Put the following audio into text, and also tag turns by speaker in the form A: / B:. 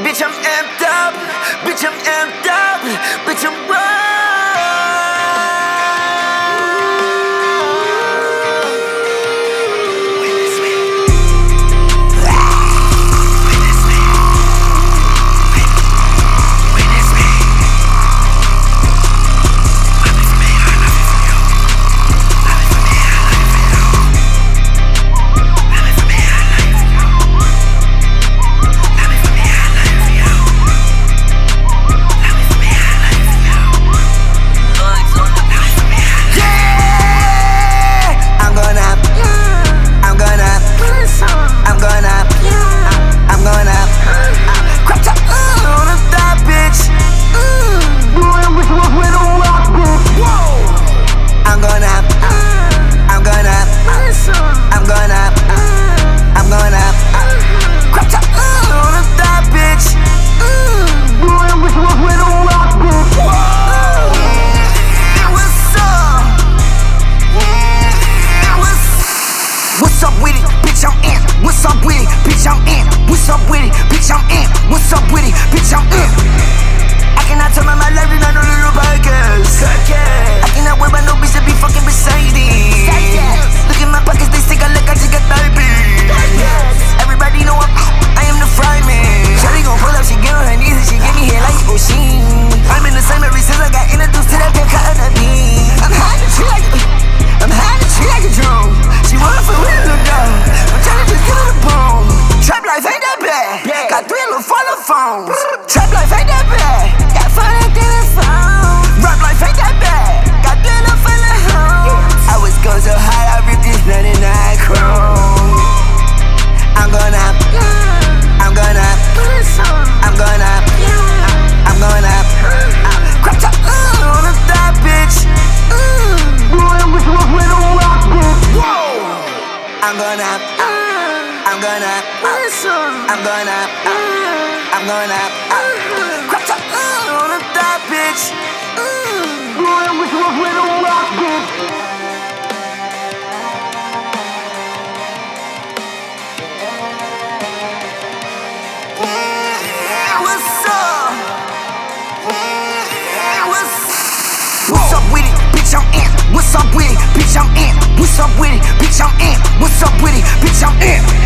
A: Bitch, I'm amped up. Bitch, I'm amped up. Bitch, I'm What's up with it, bitch, I'm in. What's up with it, bitch, I'm in. What's up with it, bitch, I'm in. What's up with it, bitch, I'm in. I cannot turn my life into no little podcast. I cannot worry about no bitch that be fucking beside me. Look at my pockets, they stick out like I just got diabetes. Everybody know I am the fry man. Shawty gon' pull up, she get on her knees and she give me head like O'Sheen. I'm in the same every since I got introduced to that pimp cut of bean. I'm high to tree like a drone. She wanna for real, look down. I'm tryna just get on the bone. Trap life ain't that bad. Got 3 little follow phones. Trap life ain't that bad. Got 4 little phones. Rap life ain't that bad. Got 3 little follow homes. I was going so high, I ripped this 99 chrome. I'm gonna crop top on the thigh, bitch. I'm gonna crop top on the thigh, bitch. Boy, I wish I was with a rock, bitch. What's up with it, bitch, I'm in. What's up with it, bitch, I'm in. What's up with it, bitch, I'm in. What's up with it, bitch, I'm in.